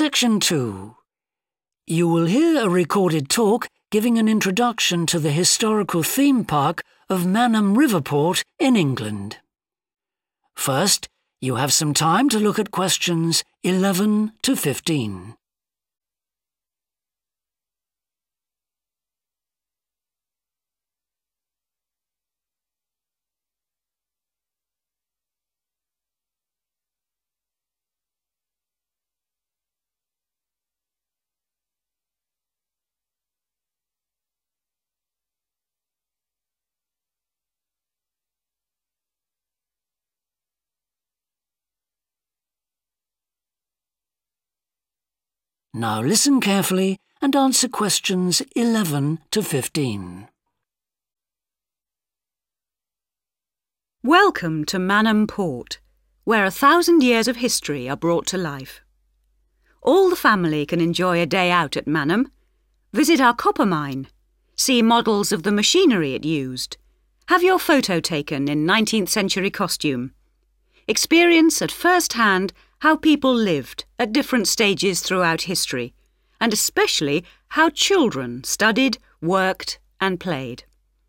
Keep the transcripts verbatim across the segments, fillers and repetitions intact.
Section two. You will hear a recorded talk giving an introduction to the historical theme park of Mannum Riverport in England. First, you have some time to look at questions eleven to fifteen. Now listen carefully and answer questions eleven to fifteen. Welcome to Mannum Port, where a thousand years of history are brought to life. All the family can enjoy a day out at Mannum, visit our copper mine, see models of the machinery it used, have your photo taken in nineteenth century costume, experience at first hand how people lived at different stages throughout history, and especially how children studied, worked and played.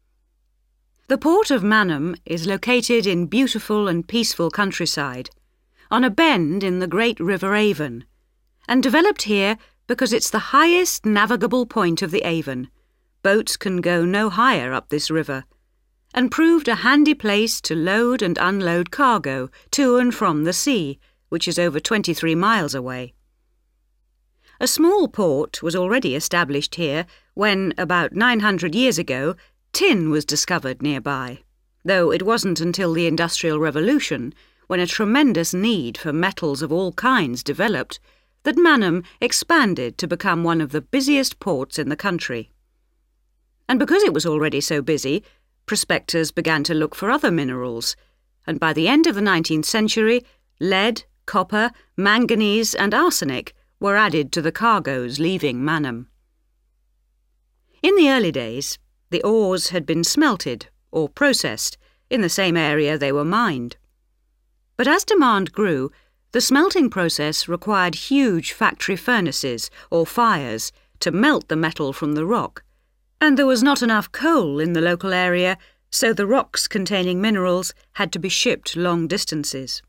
The port of Mannum is located in beautiful and peaceful countryside, on a bend in the great River Avon, and developed here because it's the highest navigable point of the Avon. Boats can go no higher up this river, and proved a handy place to load and unload cargo to and from the sea, which is over twenty-three miles away. A small port was already established here when, about nine hundred years ago, tin was discovered nearby, though it wasn't until the Industrial Revolution, when a tremendous need for metals of all kinds developed, that Mannum expanded to become one of the busiest ports in the country. And because it was already so busy, prospectors began to look for other minerals, and by the end of the nineteenth century, lead, copper, manganese and arsenic were added to the cargoes leaving Mannum. In the early days, the ores had been smelted or processed in the same area they were mined. But as demand grew, the smelting process required huge factory furnaces or fires to melt the metal from the rock, and there was not enough coal in the local area, so the rocks containing minerals had to be shipped long distances.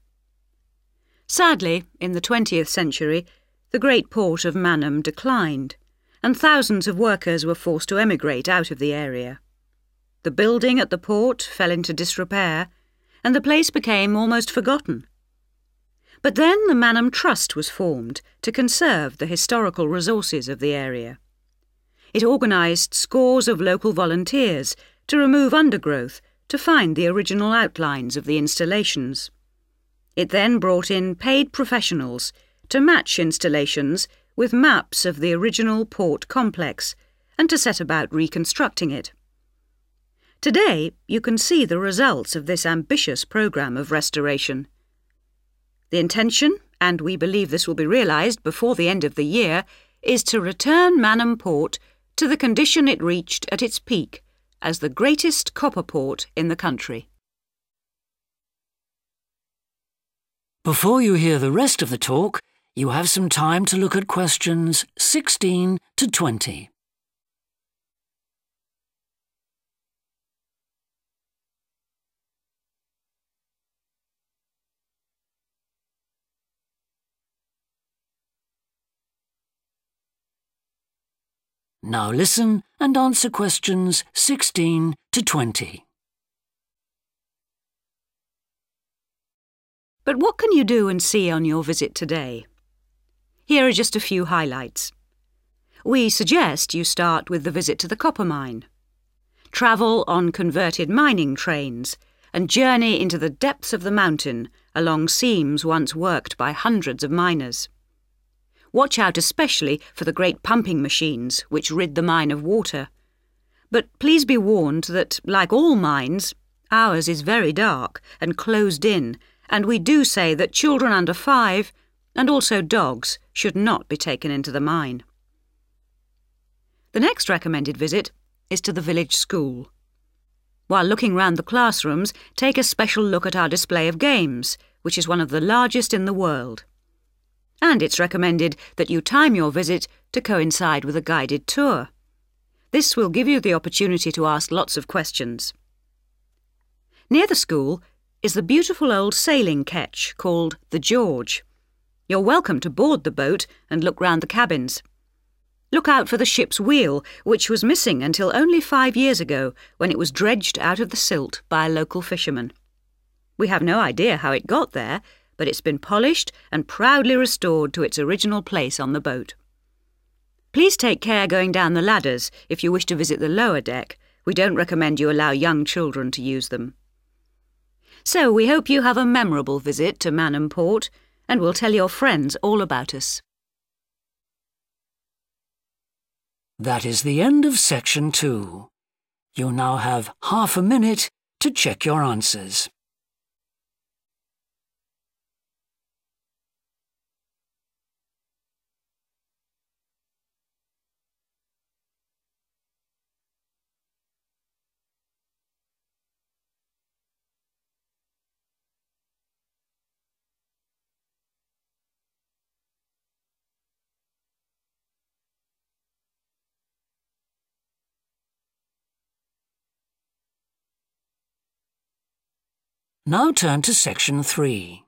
Sadly, in the twentieth century, the great port of Mannum declined, and thousands of workers were forced to emigrate out of the area. The building at the port fell into disrepair, and the place became almost forgotten. But then the Mannum Trust was formed to conserve the historical resources of the area. It organised scores of local volunteers to remove undergrowth to find the original outlines of the installations. It then brought in paid professionals to match installations with maps of the original port complex and to set about reconstructing it. Today, you can see the results of this ambitious programme of restoration. The intention, and we believe this will be realised before the end of the year, is to return Mannum Port to the condition it reached at its peak as the greatest copper port in the country. Before you hear the rest of the talk, you have some time to look at questions sixteen to twenty. Now listen and answer questions sixteen to twenty. But what can you do and see on your visit today? Here are just a few highlights. We suggest you start with the visit to the copper mine. Travel on converted mining trains and journey into the depths of the mountain along seams once worked by hundreds of miners. Watch out especially for the great pumping machines which rid the mine of water. But please be warned that, like all mines, ours is very dark and closed in, and we do say that children under five, and also dogs, should not be taken into the mine. The next recommended visit is to the village school. While looking round the classrooms, take a special look at our display of games, which is one of the largest in the world. And it's recommended that you time your visit to coincide with a guided tour. This will give you the opportunity to ask lots of questions. Near the school is the beautiful old sailing ketch called the George. You're welcome to board the boat and look round the cabins. Look out for the ship's wheel, which was missing until only five years ago when it was dredged out of the silt by a local fisherman. We have no idea how it got there, but it's been polished and proudly restored to its original place on the boat. Please take care going down the ladders if you wish to visit the lower deck. We don't recommend you allow young children to use them. So we hope you have a memorable visit to Manham Port, and will tell your friends all about us. That is the end of section two. You now have half a minute to check your answers. Now turn to section three.